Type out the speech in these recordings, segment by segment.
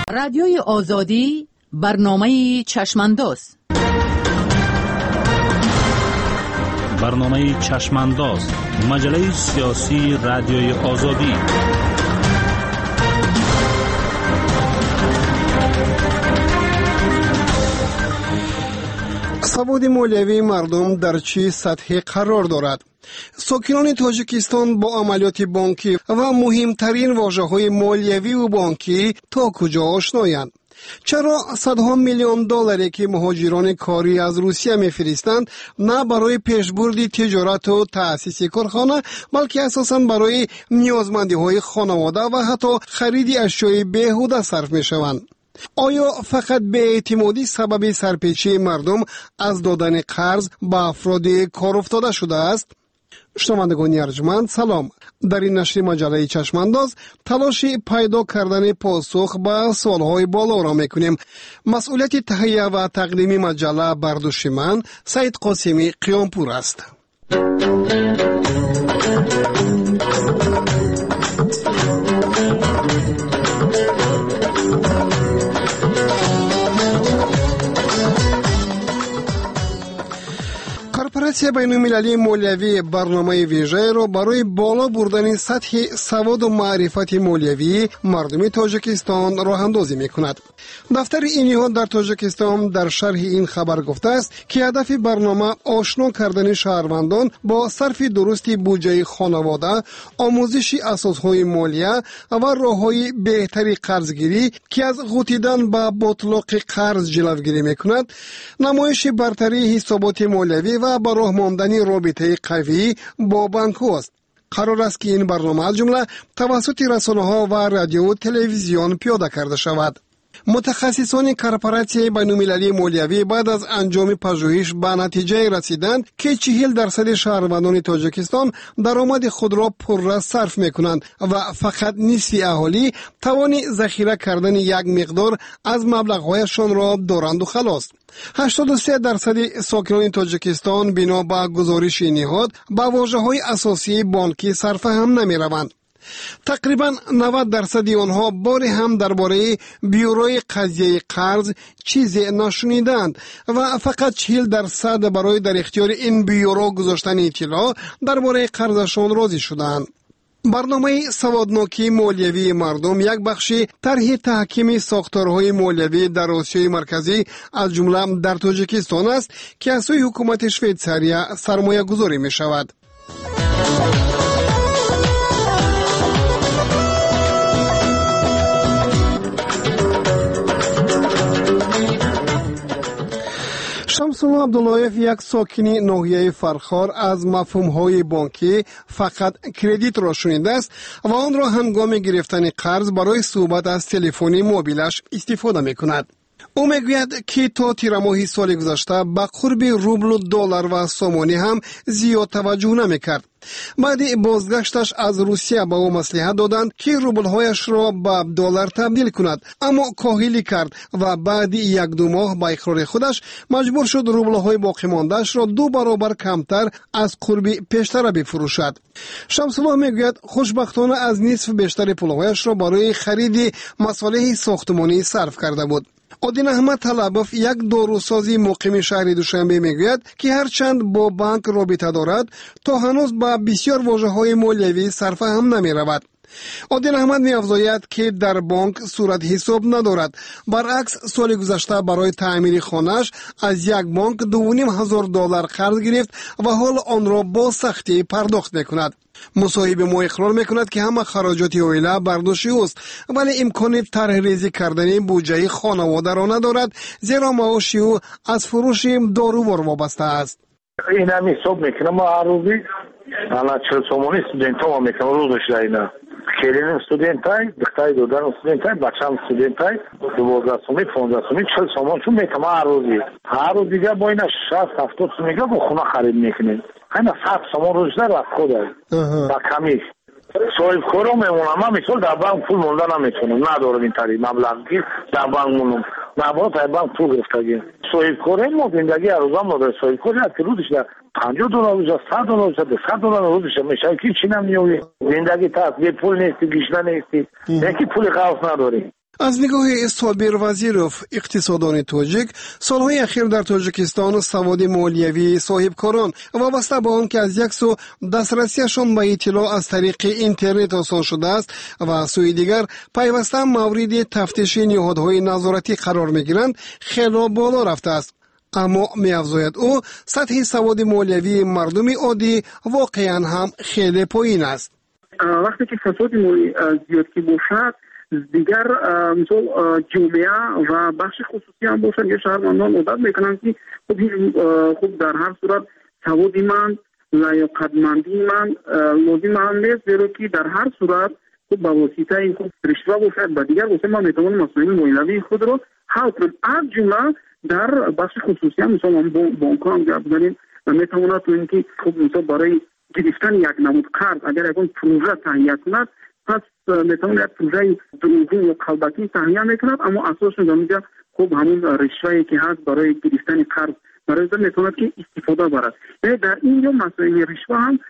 رادیوی آزادی برنامه چشمانداز. برنامه چشمانداز، مجله سیاسی رادیوی آزادی. سواد مالیوی مردم در چه سطحی قرار دارد؟ ساکنان تاجیکستان با عملیات بانکی و مهمترین واژه‌های مالیوی و بانکی تا کجا آشنایند؟ چرا صدها میلیون دلاری که مهاجران کاری از روسیه میفرستند نه برای پیشبرد تجارت و تأسیس کارخانه، بلکه اساساً برای نیازمندی‌های خانواده و حتی خرید اشیاء بیهوده صرف می‌شوند؟ آیا فقط بی‌اعتمادی سبب سرپیچی مردم از دادن قرض به افراد کار افتاده شده است؟ شنوندگان ارجمند سلام. در این نشر مجله چشمانداز تلاش پیدا کردن پاسخ به سوالهای بالا را میکنیم. مسئولیت تهیه و تقدیم مجله بر دوش من سید قاسمی قیامپور است. کورپوراسیون بین‌المللی مالیوی برنامه ویژه را برای بالا بردن سطح سواد و معرفت مالیوی مردم تاجیکستان راه اندازی می‌کند. دفتر این نهاد در تاجیکستان در شرح این خبر گفته است که هدف برنامه آشنا کردن شهروندان با صرف درستی بودجه خانواده، آموزش اساسهای مالیه و راه‌های بهتری قرضگیری که از غوطیدن به باطلاق قرض جلوگیری می‌کند، نمایش برتری حسابات مالیوی و با راه ماندن رابطه قوی با بانک‌ها است. قرار است که این برنامه از جمله توسط رسانه‌ها و رادیو و تلویزیون پیاده کرده شود. متخصصان کورپوراسیون بین‌المللی مالیوی بعد از انجام پژوهش به نتیجه رسیدند که 40% شهروندان تاجیکستان درآمد خود را پررس صرف می‌کنند و فقط نصف اهالی توان ذخیره کردن یک مقدار از مبلغ‌هایشان را دارند و خلاص. 83% ساکنان تاجیکستان بنا به گزارش نهاد با واژه‌های اساسی بانکی صرف هم نمی‌روند. تقریباً 90% آنها بار هم درباره بیوروی قضیه قرض چیزی نشنیدند و فقط 40% برای در اختیار این بیورو گذاشتن اطلاع درباره قرضشان راضی شدند. برنامه سوادناکی مالیوی مردم یک بخشی طرح تحکیم ساختارهای مالیوی در آسیای مرکزی از جمله در تاجیکستان است که از سوی حکومت شویتزاریا سرمایه گذاری می شود. شمس‌الله عبداللهیف یک ساکنی ناحیه فرخار از مفهوم‌های بانکی فقط کردیت را شنیده است و آن را هنگام گرفتن قرض برای صحبت از تلفن موبیلش استفاده می‌کند. او میگوید که تا تیر ماه سال گذشته به قرب روبل و دلار و سومانی هم زیاد توجه نمی‌کرد. بعد بازگشتش از روسیه به او مصلحت دادند که روبل‌هایش را به دلار تبدیل کند، اما کاهلی کرد و بعد 1-2 ماه با اقرار خودش مجبور شد روبل‌های باقی مانده‌اش را 2 برابر کمتر از قرب پیشتر بفروشد. شمس‌الله میگوید خوشبختانه از نصف بیشتر پول‌هایش را برای خرید مصالح ساختمانی صرف کرده بود. عادل احمد طلبوف یک داروسازی مقیم شهر دوشنبه میگوید که هرچند با بانک رابطه دارد تا هنوز با بسیار واژه‌های مالیوی صرف هم نمی رود. عادل احمد می افزاید که در بانک صورت حساب ندارد. برعکس سال گذشته برای تعمیر خانه‌اش از یک بانک $2,500 قرض گرفت و حال آن را با سختی پرداخت میکند. مصاحب ما اقرار میکند که همه خراجات عائله بر دوش اوست، ولی امکان طرح ریزی کردن بودجه خانواده را ندارد، زیرا معاش او از فروش دارووار وابسته است. این هم حساب میکنم ما هر روزی الان 40 سومونی استودنت ها میکنم روزش اینا کلین استودنت های دختای دودن استودنت های بچه‌ام استودنت های 12 سومی 15 سومی 40 سومون چون میکنم هر روز دیگه با اینا 60-70 سومی با خونه خرید میکنیم. اینا 100 سومون روزه را خوده با کمی صاحب کارو میمونم. من مثلا در بانک پول مونده نمیتونم، ندارم این طریق مبلغی در بانک مونم، نباید در بانک پول گرفتگی صاحب کارو ما زندگی روزم نداره. صاحب کاری که روزش $50 روزه $100 $100 روزش میشه که چی نمیوی زندگی تا بی پول نیستی گیشنه نیستی یکی پول خاص نداری. از نگاه صابر وزیروف اقتصاددان تاجیک، سالهای اخیر در تاجیکستان سواد مالیوی صاحبکاران وابسته به آن که از یک سو دسترسیشان به اطلاع از طریق اینترنت آسان شده است و از سوی دیگر پیوسته مورد تفتیش نهادهای نظارتی قرار میگیرند خیلی بالا رفته است. اما می‌افزاید او سطح سواد مالیوی مردم عادی واقعا هم خیلی پایین است. وقتی که فساد مالی زیاد که باشد، دیگر مثل جامعه و بخش خصوصی هم باشد یا شهروندان عادت میکنند که خب در هر صورت سواد من لیاقتمندی من لازم هم نیست، زیرا که در هر صورت خب به واسطه این خب رشوه باشد و دیگر واسه ما میتوانیم مسائل مالیوی خود را حل کنیم. از جمله در بخش خصوصی هم مثلا بانک ها هم گپ زدیم و میتواند تو اینکه خب مثلا برای گرفتن یک نمود قرض اگر یک پروژه تهیه کند، پس میتواند یک پروژه دروغین یا کلبکی تهیه میکند، اما اساسش در خب همون رشوه‌ای که هست برای گرفتن قرض برای این میتواند که استفاده برد. یعنی در اینجا مسائل رشوه هم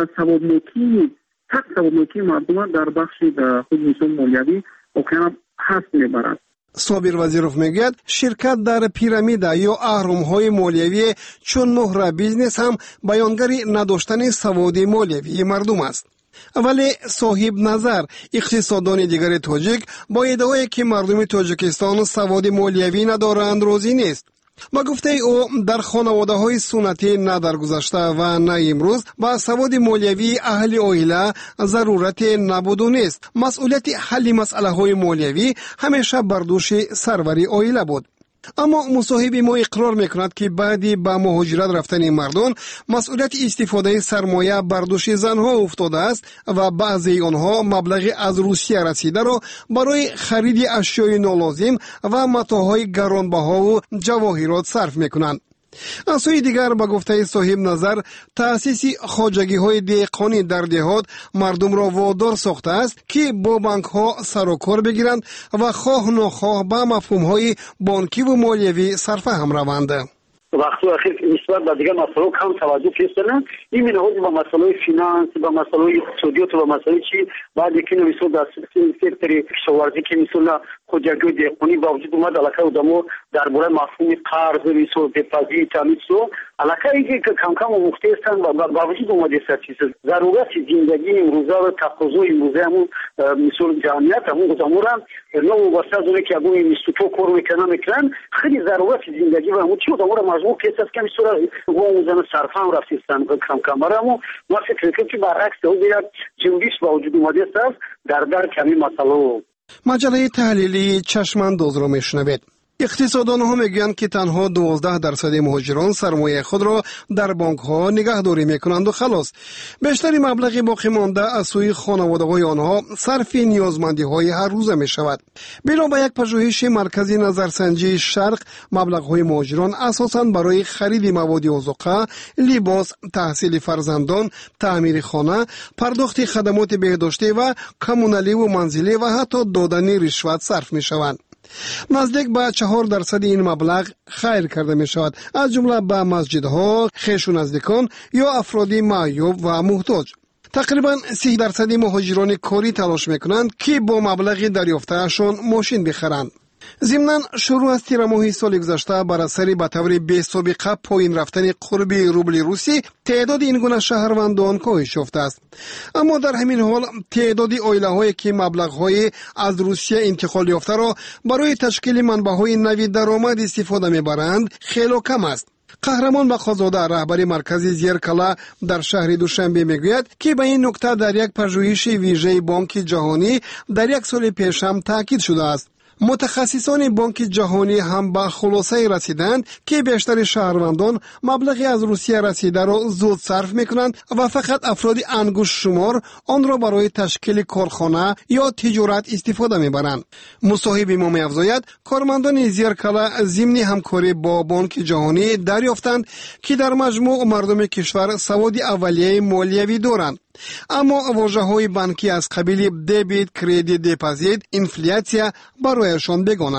سوادناکی مردم در بخش خود مثلا مالیوی واقعا هست میبرد. صابر وزیروف میگوید شرکت در پیرامید یا اهرم‌های مالیوی چون مهر بیزنس هم بیانگری نداشتن سواد مالیوی مردم است. ولی صاحب نظر اقتصاددان دیگر تاجیک با ادعایی که مردم تاجیکستان سواد مالیوی ندارند راضی نیست. با گفته او در خانواده های سنتی نه در گذشته و نه امروز با سواد مالیوی اهل عائله ضرورت نبود و نیست. مسئولیت حل مسئله های مالیوی همیشه بر دوش سروری عائله بود. اما مصاحب ما اقرار میکند که بعدی با مهاجرت رفتن مردم مسئولیت استفاده سرمایه بر دوش زنها افتاده است و بعضی آنها مبلغ از روسیه رسیده را برای خرید اشیای نالازم و متاعهای گرانبها و جواهرات صرف میکنند. از سوی دیگر با گفته صاحب نظر تأسیس خواجگی های دهقانی در دهات مردم را وادار ساخته است که با بانک ها سر و کار بگیرند و خواه ناخواه به مفهوم های بانکی و مالیوی صرفه هم روند. وقتی اخیر نسبت به دیگر مسائل کم توجه کردن، این منهاج با مسائل فینانس، با مسائل اقتصادیات و با مسائل چی بعد که نویسو در سکتور کشاورزی که مثلا خودجوی دهقانی با وجود اومد علاقه دمو درباره مفهوم قرض میسو دپازیت تامیسو علاقه ای که کم کم مخته هستن با وجود اومد چیز ضرورت زندگی امروزه و تقاضای امروزه همون مثلا جمعیت همون گذامورم نو واسه از اون که اگه میستو کار میکنن خیلی ضرورت زندگی و همون چی گذامورم مجموع کیس است که میسوره و اون صرفا هم رفتن کم کم رامو ما فکر کنم که برعکس او بیاد جنبش با وجود اومده است در کمی مسئله. مجله تحلیلی چشمانداز را میشنوید. اقتصاددان ها میگویند که تنها 12% مهاجران سرمایه خود را در بانک ها نگهداری میکنند و خلاص. بیشتری مبلغ باقی مانده از سوی خانواده های آنها صرف نیازمندی های هر روزه می شود. بنا به یک پژوهش مرکزی نظرسنجی شرق، مبلغ های مهاجران اساساً برای خرید مواد آذوقه، لباس، تحصیل فرزندان، تعمیر خانه، پرداخت خدمات بهداشتی و کمونالی و منزلی و حتی دادن رشوت صرف می شوند. نزدیک به 4% این مبلغ خیر کرده می شود، از جمله به مسجدها، خویش و نزدیکان یا افراد معیوب و محتاج. تقریبا 30% مهاجران کاری تلاش می کنند که با مبلغ دریافتهشان ماشین بخرند. ضمناً شروع از تیر ماه سال گذشته بر اثر به طور بی‌سابقه پایین رفتن قرب روبل روسی تعداد این گونه شهروندان کاهش یافته است. اما در همین حال تعداد عائله‌هایی که مبلغ‌های از روسیه انتقال یافته را برای تشکیل منبع‌های نوی درآمد استفاده می‌برند خیلی کم است. قهرمان بقازاده رهبر مرکز زیرکلا در شهر دوشنبه میگوید که به این نکته در یک پژوهش ویژه بانک جهانی در یک سال پیش هم تاکید شده است. متخصصان بانک جهانی هم به خلاصه رسیدند که بیشتر شهروندان مبلغی از روسیه رسیده را زود صرف میکنند و فقط افراد انگشت شمار آن را برای تشکیل کارخانه یا تجارت استفاده میبرند. مصاحب ما می‌افزاید کارمندان زیرکلا ضمن همکاری با بانک جهانی دریافتند که در مجموع مردم کشور سواد اولیه مالیوی دارند. اما واژه‌های بانکی از قبیل دبیت، کردیت، دپازیت، اینفلیاسیا برایشان بیگانه است.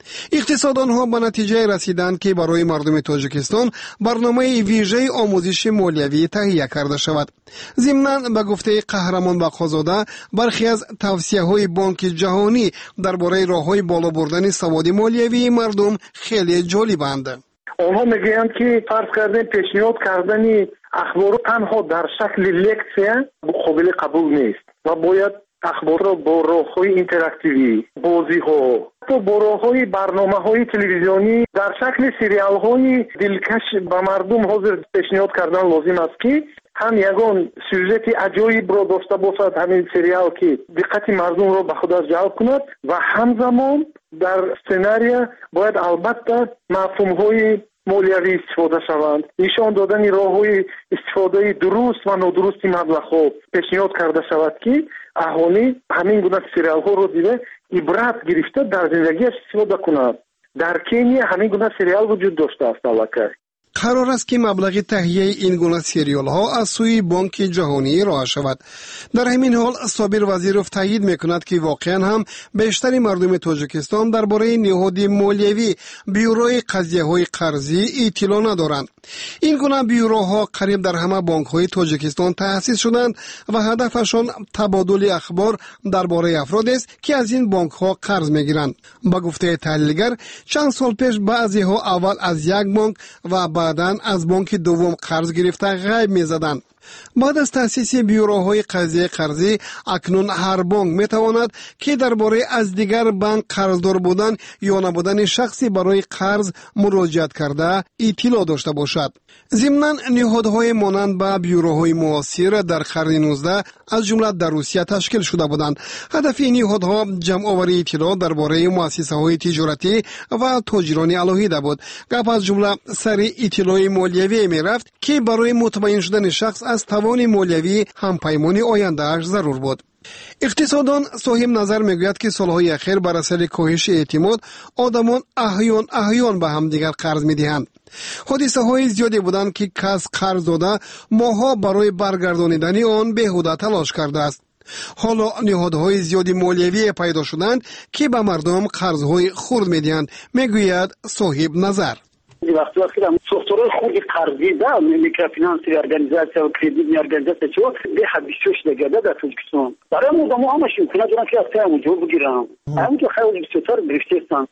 اقتصاددان ها به نتیجه رسیدند که برای مردم تاجیکستان برنامه ویژه آموزش مالیوی تهیه کرده شود. ضمناً به گفته قهرمان بقازاده برخی از توصیه های بانک جهانی درباره راههای بالا بردن سواد مالیوی مردم خیلی جالبند. آنها میگویند که فرض کردن پیشنهاد کردن اخبار تنها در شکل لکچه قابل قبول نیست و باید اخبار را با راه‌های اینتراکتیوی، بازی‌ها، تو با راه‌های برنامه‌های تلویزیونی در شکل سریال‌های دلکش به مردم حاضر پیشنهاد کردن لازم است که هم یگان سوژت عجایب را داشته باشد همین سریال که دقت مردم را به خودش جلب کند و همزمان در سناریو باید البته مفهوم‌های مالیوی استفاده شوند. نشان دادن راه‌های استفاده درست و نادرست مبلغ‌ها پیشنهاد کرده شود که اهالی همین گونه سریال‌ها رو دیده عبرت گرفته در زندگیش استفاده کنند. در کنیا همین گونه سریال وجود داشته است البته. قرار است که مبلغ تهیه این گونه سریال ها از سوی بانک جهانی ارائه شود. در همین حال صابر وزیروف تایید میکند که واقعا هم بیشتر مردم تاجیکستان درباره نهاد مالیوی بیوروی قضیه های قرضی اطلاع ندارند. این گونه بیوروها قریب در همه بانک های تاجیکستان تأسیس شدند و هدفشان تبادل اخبار درباره افراد است که از این بانک ها قرض میگیرند. با گفته تحلیلگر چند سال پیش بعضی ها اول از یک بانک و بعداً از بانک دوم قرض گرفته غیب می‌زدند. بعد از تأسیس بیوروهای قضیه قرضی اکنون هر بانک میتواند که درباره از دیگر بانک قرضدار بودن یا نبودن شخصی برای قرض مراجعت کرده اطلاع داشته باشد. ضمناً نهادهای مانند به بیوروهای معاصر در قرن 19 از جمله در روسیه تشکیل شده بودند. هدف این نهادها جمع آوری اطلاع درباره مؤسسه‌های تجارتی و تاجران علاهیده بود. گپ از جمله سر اطلاع مالیوی میرفت که برای مطمئن شدن شخص از توان مالیوی هم پیمان آینده‌اش ضرور بود. اقتصاددان صاحب نظر میگوید که سالهای اخیر بر اثر کاهش اعتماد آدمان احیان به هم دیگر قرض میدهند. حادثه های زیادی بودند که کس قرض داده ماها برای برگردانیدن آن بیهوده تلاش کرده است. حالا نهادهای زیادی مالیوی پیدا شدند که به مردم قرضهای خرد میدهند، میگوید صاحب نظر. وقتی هم سوختورهای خود قرضی ده میکروفینانسی ارگانیزاسیا و کردیت ارگانیزاسیا چو به حد 26 دیگه در تاجیکستان برای مردم همش امکانات دارن که از تیم جو بگیرن. همین که خیلی بسیار گرفتن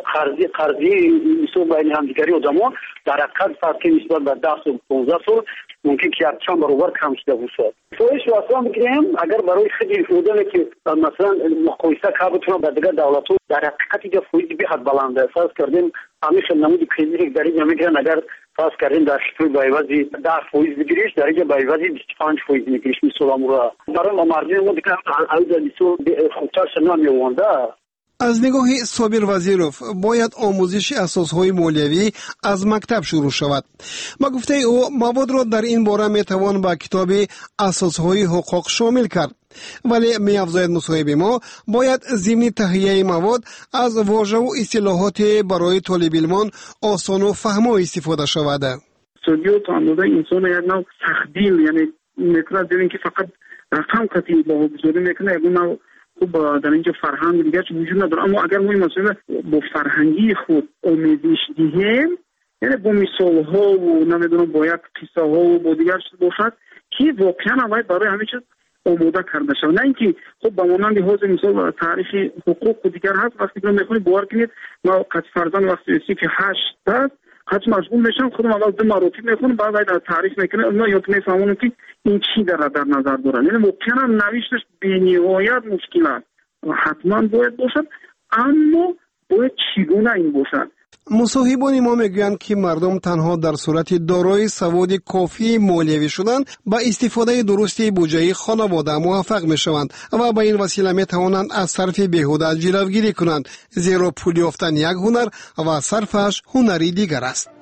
قرضی مثل بین همدیگری آدما در حقیقت فرقی نسبت به 10 و 15 سال ممکن که چند برابر کم شده باشه. فایش واسه میگیم اگر برای خیلی فودن که مثلا مقایسه کردن با دیگر دولت‌ها در حقیقت که فایده به حد بلنده اساس کردیم همیشه نمود کریدیت در اینجا میگن اگر فرض کردیم در شکل بایوازی 10% بگیریش در اینجا بایوازی 25% میگیریش مثلا مرا برای مردم ما دیگه عوض لیسو خودتر نمیونده. از نگاه صابر وزیروف باید آموزش اساسهای مالیوی از مکتب شروع شود. با گفته او مواد را در این باره میتوان با کتاب اساسهای حقوق شامل کرد. ولی می‌افزاید مصاحب ما باید ضمن تهیه مواد از واژه و اصطلاحات برای طالب علمان آسان و فهمو استفاده شود. استودیو تو اندازه انسان یک نوع سختگیر یعنی میتونه ببین که فقط رقم کتی با بزرگی میکنه یک نوع خوب در اینجا فرهنگ دیگه وجود نداره. اما اگر ما مثلا با فرهنگی خود آمیزش دهیم یعنی با مثال ها و نمیدونم با یک قصه ها و با دیگر باشد که واقعا باید برای همه چیز آماده کرده شد. نه اینکه خب به مانند حوزه مثال تاریخ حقوق و دیگر هست وقتی که میخونید باور کنید ما قد فرزان وقتی رسید که 8 هست قد مشغول میشم خودم اول 2 مراتب میخونم بعد در تاریخ میکنم اونا یا میفهمونم که این چی در نظر دارن. یعنی ممکنه نوشتش بی‌نهایت مشکل است و حتما باید باشد اما باید چگونه این باشد. مصاحبان ما میگویند که مردم تنها در صورت دارای سواد کافی مالیوی شدن با استفاده درستی بودجه خانواده موفق میشوند و با این وسیله میتوانند از صرف بیهوده جلوگیری کنند، زیرا پول یافتن یک هنر و صرفش هنری دیگر است.